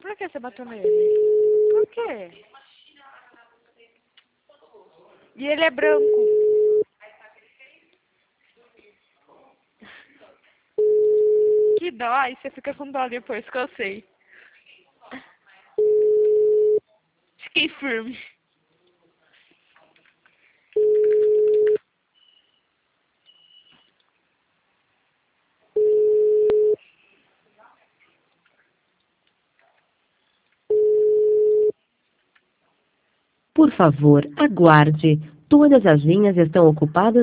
Por que você bateu nele? Por quê? E ele é branco. Que dó, aí você fica com dó depois que eu sei. Fiquei firme. Por favor, aguarde. Todas as linhas estão ocupadas.